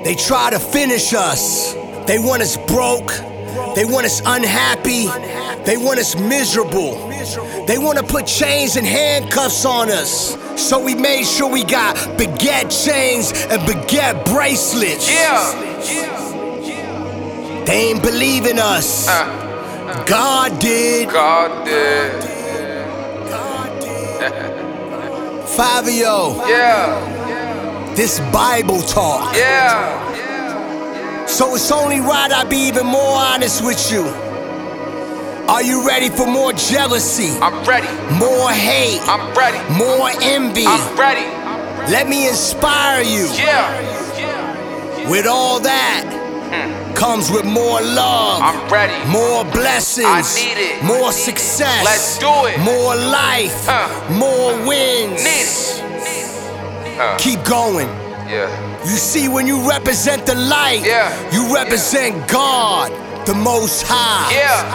They try to finish us. They want us broke. They want us unhappy. They want us miserable. They want to put chains and handcuffs on us. So we made sure we got baguette chains and baguette bracelets. They ain't believe in us. God did. God did. Fabio. Yeah. This Bible talk. Yeah. So it's only right I be even more honest with you. Are you ready for more jealousy? I'm ready. More hate? I'm ready. More envy? I'm ready. Let me inspire you. Yeah. With all that comes with more love. I'm ready. More blessings. I need it. More success. Let's do it. More life. More wins. Need it. Keep going. Yeah. You see, when you represent the light, you represent God, the Most High.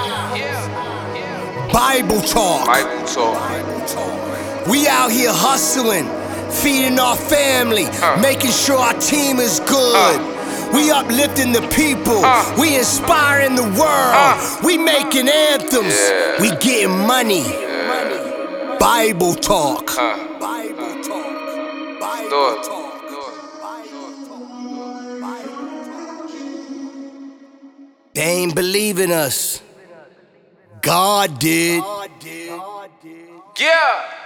Bible talk. Bible talk. We out here hustling, feeding our family, making sure our team is good. We uplifting the people. We inspiring the world. We making anthems. We getting money. Bible talk. Bible talk. Bible talk. They ain't believing us. God did. Yeah.